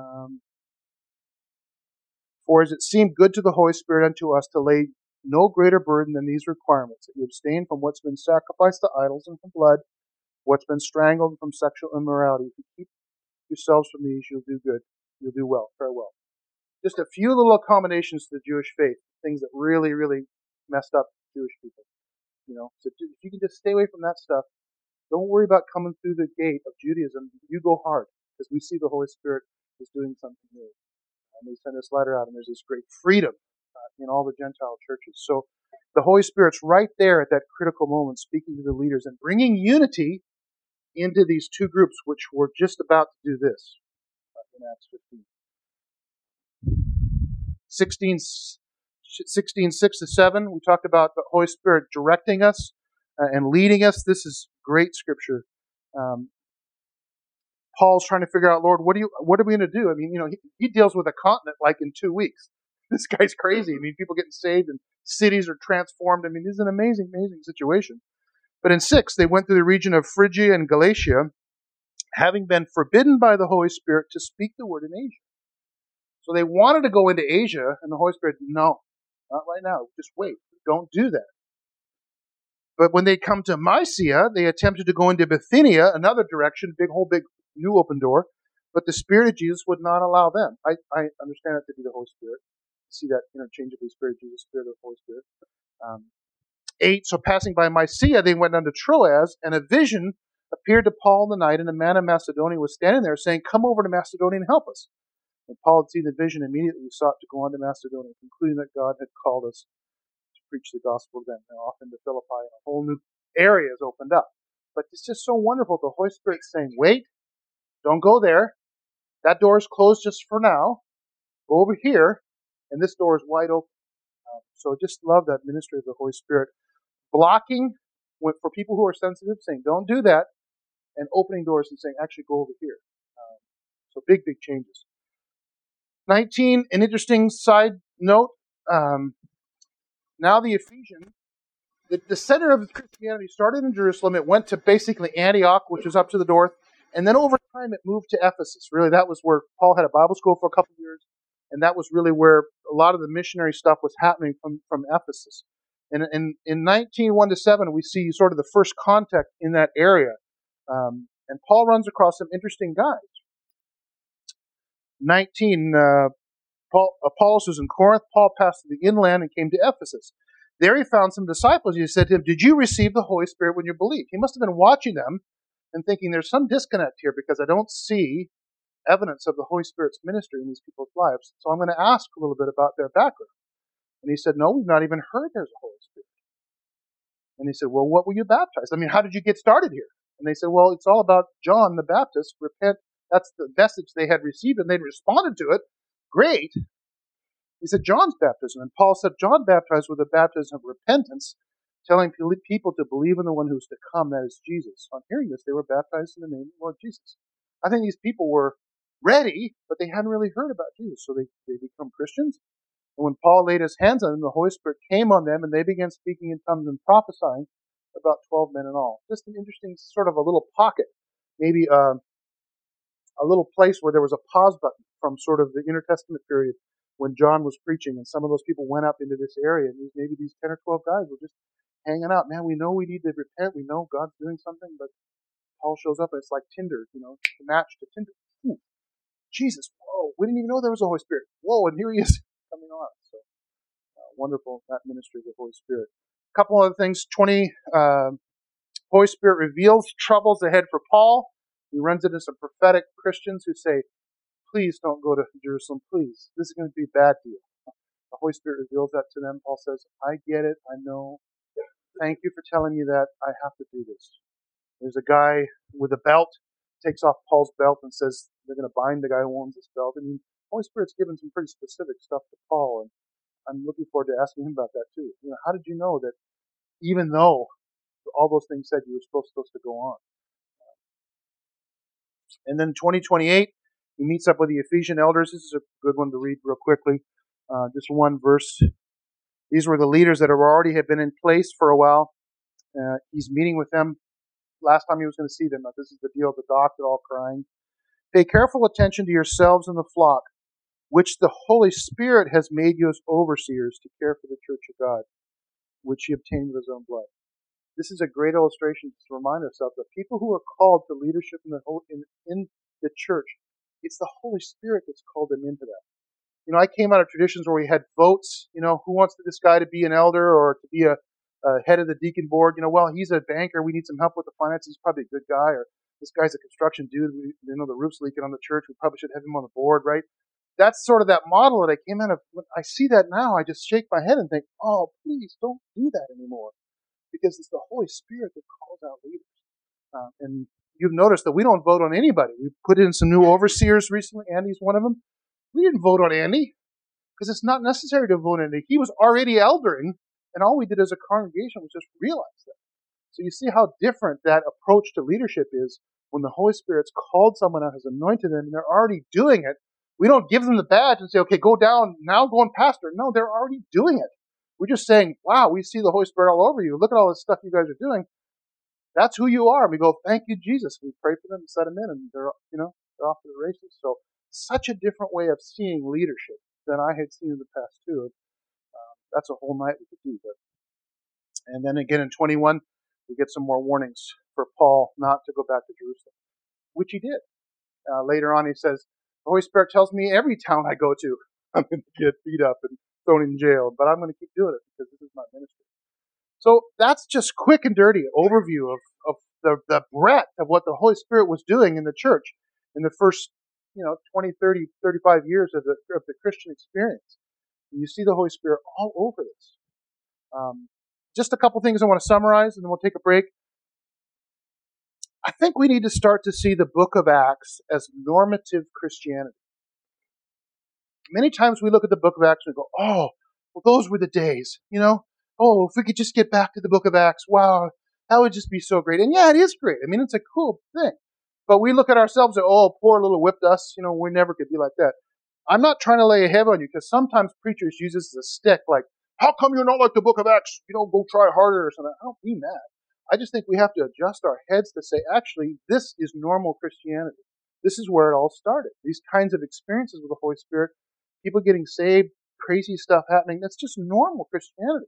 For as it seemed good to the Holy Spirit unto us to lay no greater burden than these requirements, that you abstain from what's been sacrificed to idols and from blood, what's been strangled, and from sexual immorality. If you keep yourselves from these, you'll do good. You'll do well. Farewell. Just a few little accommodations to the Jewish faith, things that really, really messed up Jewish people. So if you can just stay away from that stuff, don't worry about coming through the gate of Judaism. You go hard, because we see the Holy Spirit is doing something new. And they send this letter out, and there's this great freedom in all the Gentile churches. So the Holy Spirit's right there at that critical moment, speaking to the leaders and bringing unity into these 2 groups, which were just about to do this in Acts 15. 16:6-7, we talked about the Holy Spirit directing us and leading us. This is great scripture. Um, Paul's trying to figure out, Lord, what are we going to do? I mean, he deals with a continent like in 2 weeks. This guy's crazy. I mean, people getting saved and cities are transformed. I mean, this is an amazing, amazing situation. But in 6, they went through the region of Phrygia and Galatia, having been forbidden by the Holy Spirit to speak the word in Asia. So they wanted to go into Asia, and the Holy Spirit, no, not right now. Just wait. Don't do that. But when they come to Mysia, they attempted to go into Bithynia, another direction, big new open door. But the Spirit of Jesus would not allow them. I understand it to be the Holy Spirit. See that interchangeably, Spirit of Jesus, Spirit of the Holy Spirit. 8, so passing by Mysia, they went unto Troas, and a vision appeared to Paul in the night, and a man of Macedonia was standing there, saying, come over to Macedonia and help us. When Paul had seen the vision, immediately he sought to go on to Macedonia, concluding that God had called us to preach the gospel then. Now off into Philippi, and a whole new area is opened up. But it's just so wonderful. The Holy Spirit saying, wait, don't go there. That door is closed just for now. Go over here, and this door is wide open. So just love that ministry of the Holy Spirit. Blocking for people who are sensitive, saying, don't do that, and opening doors and saying, actually go over here. So big, big changes. 19, an interesting side note. Now the Ephesians, the center of Christianity started in Jerusalem. It went to basically Antioch, which is up to the north. And then over time it moved to Ephesus. Really, that was where Paul had a Bible school for a couple of years. And that was really where a lot of the missionary stuff was happening from Ephesus. And in 19:1-7, we see sort of the first contact in that area. And Paul runs across some interesting guys. 19, Apollos was in Corinth. Paul passed through the inland and came to Ephesus. There he found some disciples. He said to him, did you receive the Holy Spirit when you believed? He must have been watching them and thinking, there's some disconnect here because I don't see evidence of the Holy Spirit's ministry in these people's lives. So I'm going to ask a little bit about their background. And he said, no, we've not even heard there's a Holy Spirit. And he said, well, what were you baptized? I mean, how did you get started here? And they said, well, it's all about John the Baptist. Repent. That's the message they had received, and they responded to it. Great. He said, John's baptism. And Paul said, John baptized with a baptism of repentance, telling people to believe in the one who's to come, that is Jesus. On hearing this, they were baptized in the name of the Lord Jesus. I think these people were ready, but they hadn't really heard about Jesus, so they become Christians. And when Paul laid his hands on them, the Holy Spirit came on them, and they began speaking in tongues and prophesying, about 12 men in all. Just an interesting sort of a little pocket, maybe a little place where there was a pause button from sort of the intertestament period when John was preaching, and some of those people went up into this area, and maybe these 10 or 12 guys were just hanging out. Man, we know we need to repent. We know God's doing something, but Paul shows up, and it's like Tinder, to match to Tinder. Ooh, Jesus, whoa, we didn't even know there was a Holy Spirit. Whoa, and here he is coming on. So wonderful, that ministry of the Holy Spirit. A couple other things. 20, Holy Spirit reveals troubles ahead for Paul. He runs into some prophetic Christians who say, please don't go to Jerusalem, please. This is going to be a bad deal. The Holy Spirit reveals that to them. Paul says, I get it, I know. Thank you for telling me that. I have to do this. There's a guy with a belt, takes off Paul's belt and says they're going to bind the guy who owns this belt. I mean, the Holy Spirit's given some pretty specific stuff to Paul, and I'm looking forward to asking him about that too. How did you know that even though all those things said you were supposed to go on? And then 20:28, he meets up with the Ephesian elders. This is a good one to read real quickly. Just one verse. These were the leaders that already had been in place for a while. He's meeting with them. Last time he was going to see them. Now, this is the deal. The doc, they're all crying. Pay careful attention to yourselves and the flock, which the Holy Spirit has made you as overseers to care for the church of God, which he obtained with his own blood. This is a great illustration to remind ourselves that people who are called to leadership in the church, it's the Holy Spirit that's called them into that. I came out of traditions where we had votes, who wants this guy to be an elder or to be a head of the deacon board? Well, he's a banker, we need some help with the finances, he's probably a good guy, or this guy's a construction dude, the roof's leaking on the church, we probably should have him on the board, right? That's sort of that model that I came out of. When I see that now, I just shake my head and think, oh, please don't do that anymore. Because it's the Holy Spirit that calls out leaders. And you've noticed that we don't vote on anybody. We've put in some new overseers recently. Andy's one of them. We didn't vote on Andy because it's not necessary to vote on Andy. He was already eldering, and all we did as a congregation was just realize that. So you see how different that approach to leadership is when the Holy Spirit's called someone out, has anointed them, and they're already doing it. We don't give them the badge and say, okay, go down, now go and pastor. No, they're already doing it. We're just saying, wow, we see the Holy Spirit all over you. Look at all this stuff you guys are doing. That's who you are. We go, thank you, Jesus. We pray for them, set them in, and they're off to the races. So such a different way of seeing leadership than I had seen in the past too. That's a whole night we could do. And then again in 21, we get some more warnings for Paul not to go back to Jerusalem, which he did. Later on, he says, the Holy Spirit tells me every town I go to, I'm going to get beat up and thrown in jail, but I'm going to keep doing it because this is my ministry. So that's just quick and dirty overview of the breadth of what the Holy Spirit was doing in the church in the first 20, 30, 35 years of the Christian experience. And you see the Holy Spirit all over this. Just a couple things I want to summarize, and then we'll take a break. I think we need to start to see the book of Acts as normative Christianity. Many times we look at the book of Acts and go, oh, well, those were the days, Oh, if we could just get back to the book of Acts, wow, that would just be so great. And yeah, it is great. I mean, it's a cool thing. But we look at ourselves and, oh, poor little whipped us, we never could be like that. I'm not trying to lay a head on you, because sometimes preachers use this as a stick, like, how come you're not like the book of Acts? Go try harder or something. I don't mean that. I just think we have to adjust our heads to say, actually, this is normal Christianity. This is where it all started. These kinds of experiences with the Holy Spirit, people getting saved, crazy stuff happening, that's just normal Christianity.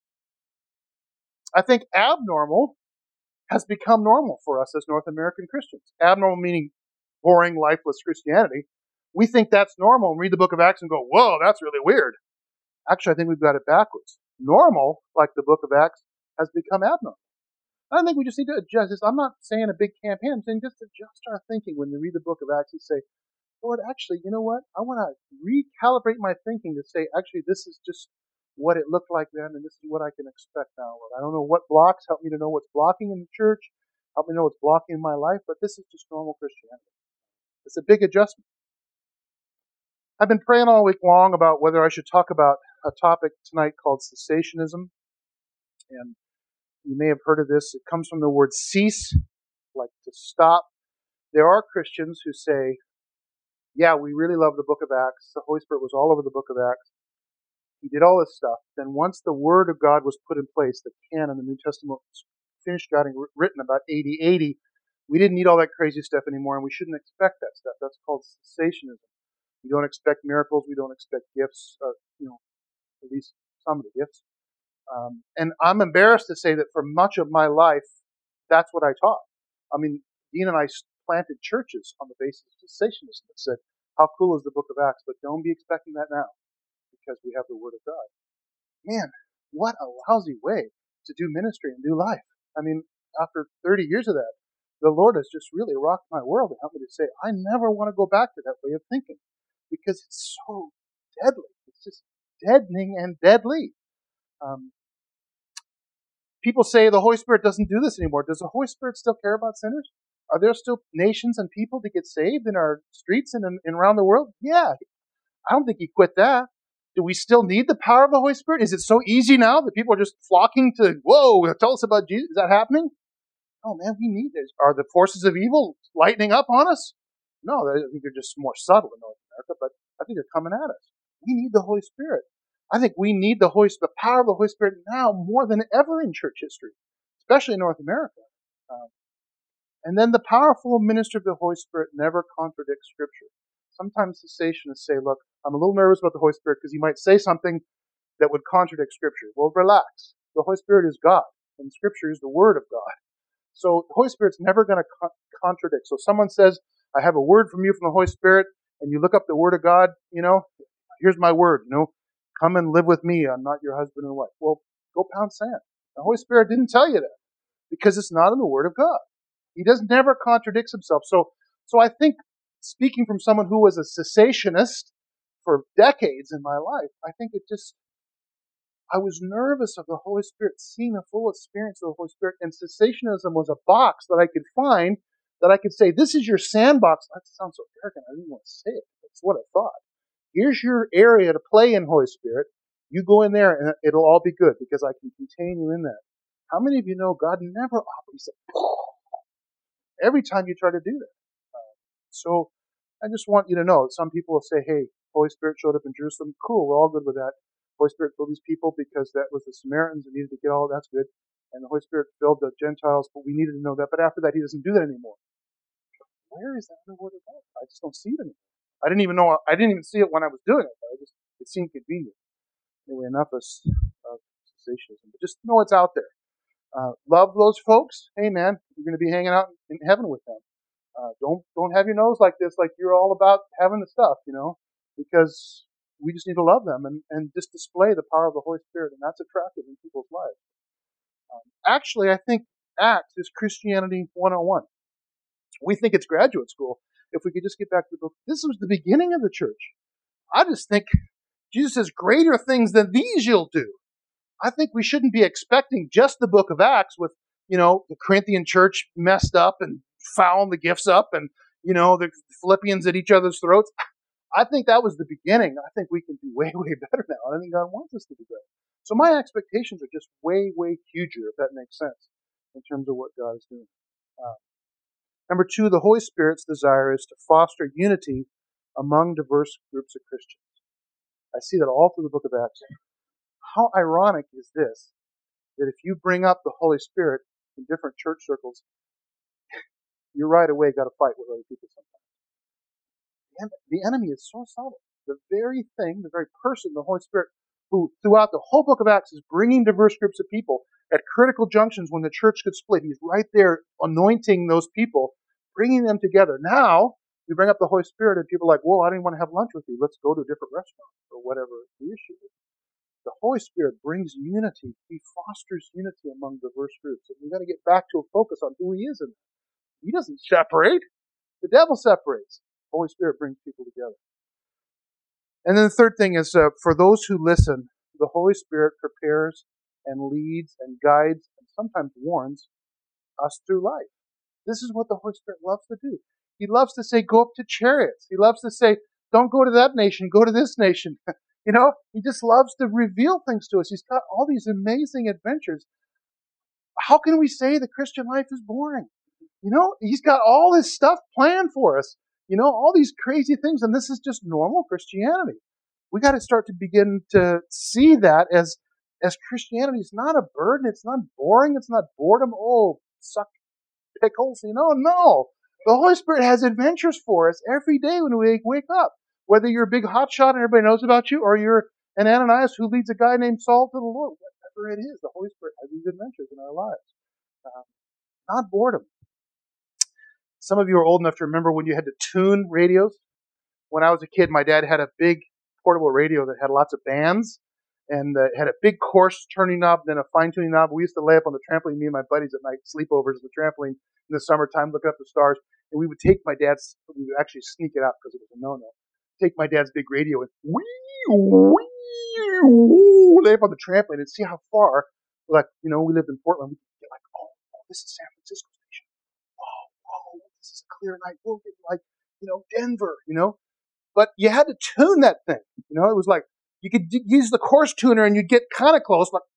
I think abnormal has become normal for us as North American Christians. Abnormal meaning boring, lifeless Christianity. We think that's normal and read the book of Acts and go, whoa, that's really weird. Actually, I think we've got it backwards. Normal, like the book of Acts, has become abnormal. I think we just need to adjust this. I'm not saying a big campaign. I'm saying just adjust our thinking when we read the book of Acts and say, Lord, actually, you know what? I want to recalibrate my thinking to say, actually, this is just what it looked like then, and this is what I can expect now, Lord. I don't know what blocks. Help me to know what's blocking in the church. Help me know what's blocking in my life, but this is just normal Christianity. It's a big adjustment. I've been praying all week long about whether I should talk about a topic tonight called cessationism. And you may have heard of this. It comes from the word cease, like to stop. There are Christians who say, yeah, we really love the book of Acts. The Holy Spirit was all over the book of Acts. He did all this stuff. Then once the Word of God was put in place, the canon, the New Testament was finished, getting written about AD 80, we didn't need all that crazy stuff anymore, and we shouldn't expect that stuff. That's called cessationism. We don't expect miracles. We don't expect gifts, at least some of the gifts. And I'm embarrassed to say that for much of my life, that's what I taught. I mean, Dean and I planted churches on the basis of cessationism that said, how cool is the book of Acts? But don't be expecting that now, because we have the Word of God. Man, what a lousy way to do ministry and do life. I mean, after 30 years of that, the Lord has just really rocked my world and helped me to say, I never want to go back to that way of thinking, because it's so deadly. It's just deadening and deadly. People say the Holy Spirit doesn't do this anymore. Does the Holy Spirit still care about sinners? Are there still nations and people to get saved in our streets and around the world? Yeah. I don't think he quit that. Do we still need the power of the Holy Spirit? Is it so easy now that people are just flocking to, whoa, tell us about Jesus? Is that happening? Oh, man, we need this. Are the forces of evil lightening up on us? No, I think they're just more subtle in North America, but I think they're coming at us. We need the Holy Spirit. I think we need the power of the Holy Spirit now more than ever in church history, especially in North America. And then the powerful ministry of the Holy Spirit never contradicts Scripture. Sometimes cessationists say, look, I'm a little nervous about the Holy Spirit because he might say something that would contradict Scripture. Well, relax. The Holy Spirit is God, and Scripture is the Word of God. So the Holy Spirit's never going to contradict. So someone says, I have a word from you from the Holy Spirit, and you look up the Word of God, here's my word, come and live with me. I'm not your husband and wife. Well, go pound sand. The Holy Spirit didn't tell you that because it's not in the Word of God. He never contradicts himself. So I think, speaking from someone who was a cessationist for decades in my life, I think I was nervous of the Holy Spirit, seeing the full experience of the Holy Spirit, and cessationism was a box that I could find that I could say, this is your sandbox. That sounds so arrogant. I didn't want to say it. That's what I thought. Here's your area to play in, Holy Spirit. You go in there and it'll all be good because I can contain you in that. How many of you know God never operates every time you try to do that? So I just want you to know, some people will say, hey, Holy Spirit showed up in Jerusalem. Cool, we're all good with that. Holy Spirit filled these people because that was the Samaritans and needed to get all that's good. And the Holy Spirit filled the Gentiles, but we needed to know that. But after that, he doesn't do that anymore. Where is that in the Word of God? I just don't see it anymore. I didn't even see it when I was doing it. It seemed convenient. Anyway, enough of cessationism. But just know it's out there. Love those folks. Hey man, you're going to be hanging out in heaven with them. Don't have your nose like this, like you're all about having the stuff, because we just need to love them and just display the power of the Holy Spirit, and that's attractive in people's lives. Actually, I think Acts is Christianity 101. We think it's graduate school. If we could just get back to the book, this was the beginning of the church. I just think Jesus says, greater things than these you'll do. I think we shouldn't be expecting just the book of Acts with, the Corinthian church messed up and fouling the gifts up and, the Philippians at each other's throats. I think that was the beginning. I think we can do way, way better now. I think God wants us to do better. So my expectations are just way, way huger, if that makes sense, in terms of what God is doing. Number 2, the Holy Spirit's desire is to foster unity among diverse groups of Christians. I see that all through the book of Acts. How ironic is this, that if you bring up the Holy Spirit in different church circles, you right away got to fight with other people sometimes. The enemy is so subtle. The very thing, the very person, the Holy Spirit, who throughout the whole book of Acts is bringing diverse groups of people at critical junctions when the church could split. He's right there anointing those people, bringing them together. Now, you bring up the Holy Spirit and people are like, well, I didn't want to have lunch with you. Let's go to a different restaurant or whatever the issue is. The Holy Spirit brings unity. He fosters unity among diverse groups. And we've got to get back to a focus on who He is in that. He doesn't separate. The devil separates. The Holy Spirit brings people together. And then the third thing is, for those who listen, the Holy Spirit prepares and leads and guides and sometimes warns us through life. This is what the Holy Spirit loves to do. He loves to say, go up to chariots. He loves to say, don't go to that nation, go to this nation. He just loves to reveal things to us. He's got all these amazing adventures. How can we say the Christian life is boring? He's got all this stuff planned for us. All these crazy things, and this is just normal Christianity. We got to start to begin to see that as Christianity is not a burden. It's not boring. It's not boredom. Oh, suck pickles. No. The Holy Spirit has adventures for us every day when we wake up. Whether you're a big hotshot and everybody knows about you, or you're an Ananias who leads a guy named Saul to the Lord, whatever it is, the Holy Spirit has these adventures in our lives. Not boredom. Some of you are old enough to remember when you had to tune radios. When I was a kid, my dad had a big portable radio that had lots of bands and had a big coarse turning knob, then a fine tuning knob. We used to lay up on the trampoline, me and my buddies at night, sleepovers on the trampoline in the summertime, looking up the stars. And we would take we would actually sneak it out because it was a no-no. Take my dad's big radio and lay up on the trampoline and see how far, we lived in Portland. We could get oh, this is San Francisco station. Oh, this is a clear night. We'll get Denver, But you had to tune that thing. It was like you could use the coarse tuner and you'd get kind of close, like,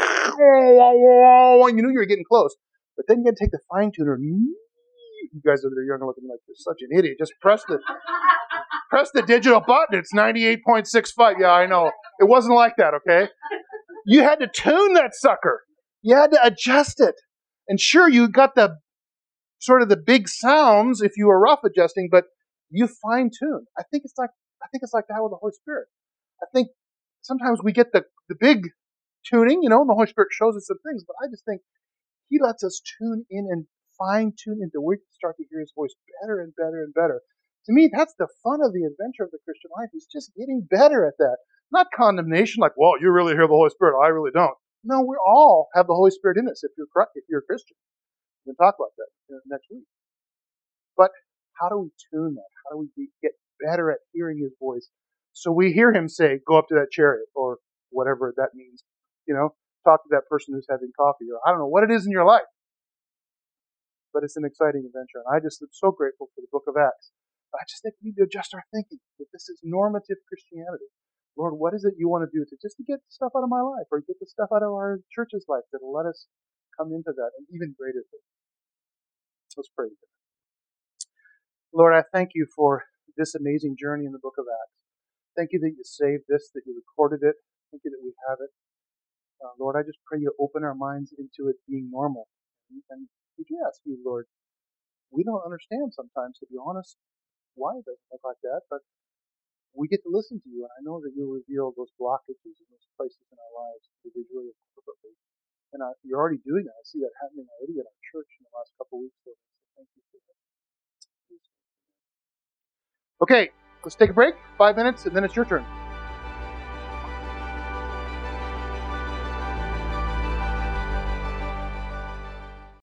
and you knew you were getting close. But then you had to take the fine tuner and you guys over there younger looking like you're such an idiot. Just press the digital button. It's 98.65. Yeah, I know. It wasn't like that, okay? You had to tune that sucker. You had to adjust it. And sure, you got the sort of the big sounds if you were rough adjusting, but you fine tune. I think it's like that with the Holy Spirit. I think sometimes we get the big tuning, and the Holy Spirit shows us some things, but I just think He lets us tune in and fine tune into where we can start to hear His voice better and better and better. To me, that's the fun of the adventure of the Christian life. Is just getting better at that. Not condemnation, like, well, you really hear the Holy Spirit. I really don't. No, we all have the Holy Spirit in us if you're a Christian. We can talk about that next week. But how do we tune that? How do we get better at hearing His voice? So we hear Him say, go up to that chariot, or whatever that means. Talk to that person who's having coffee, or I don't know what it is in your life. But it's an exciting adventure. And I just am so grateful for the book of Acts. I just think we need to adjust our thinking that this is normative Christianity. Lord, what is it you want to do to get stuff out of my life or get the stuff out of our church's life that'll let us come into that and even greater things? Let's pray together. Lord, I thank you for this amazing journey in the book of Acts. Thank you that you saved this, that you recorded it. Thank you that we have it. Lord, I just pray you open our minds into it being normal. And we do ask you, Lord, we don't understand sometimes, to be honest, why it doesn't look like that, but we get to listen to you, and I know that you'll reveal those blockages in those places in our lives individually and corporately. And you're already doing that. I see that happening already at our church in the last couple of weeks. So thank you for that. Okay, let's take a break, 5 minutes, and then it's your turn.